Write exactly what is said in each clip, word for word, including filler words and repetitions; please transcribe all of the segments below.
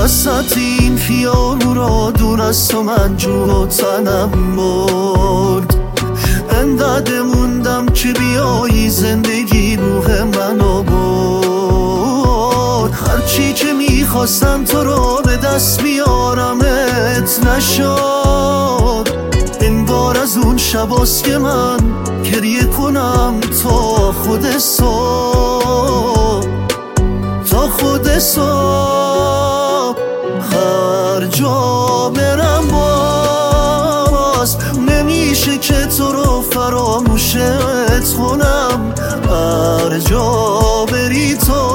وسط این خیابون را دور از تو من جون و تنم برد. انقدر موندم که بیایی زندگی روح منو برد. هرچی که میخواستم تو رو به دست بیارمت نشد. انگار از اون شباست که من گریه کنم تا خود صبح، تا خود صبح. هر جا برم باز نمیشه که تو رو فراموشت کنم. هر جا بری تو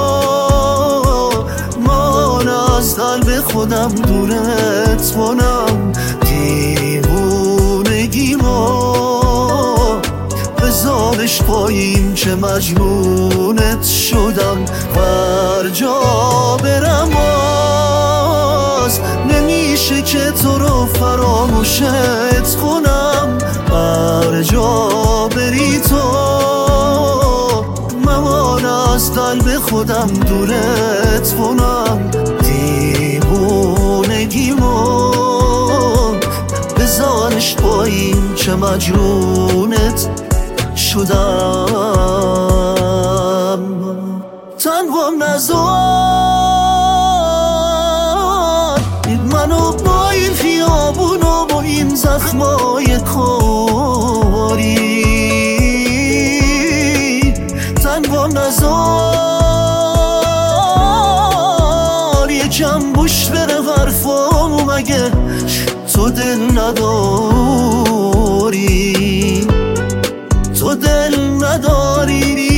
من از قلب خودم دورت کنم. دیوونگیمو بذارش پایین که مجنونت شدم. هر جا برم باز نمیشه که تو رو فراموشت کنم. هر جا بری تو من از قلب خودم دورت کنم. دیوونگیمو بذارش پایین که مجنونت شدم. تنگم نزار منو با این خیابون و با این زخمای کاری. تنگم نزار یکم گوش بره حرفامو، مگه تو دل نداری؟ تو دل نداری؟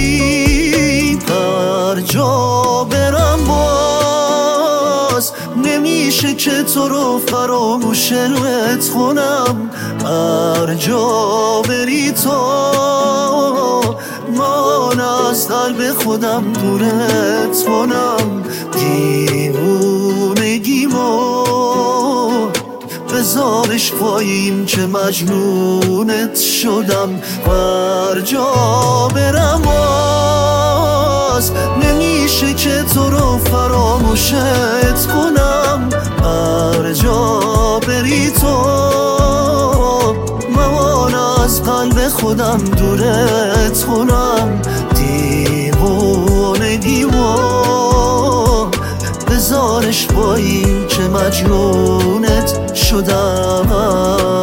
هر جا برم باز نمیشه که تو رو فراموشت کنم. هر جا بری تو من از قلب خودم دورت کنم. دیوونگیمو بذارش پایین که مجنونت شدم. هر جا برم باز نمیشه که تو رو فراموشت کنم. هر جا بری تو من از قلب خودم دورت کنم. دیوونگیمو بذارش پایین که مجنونت شدم.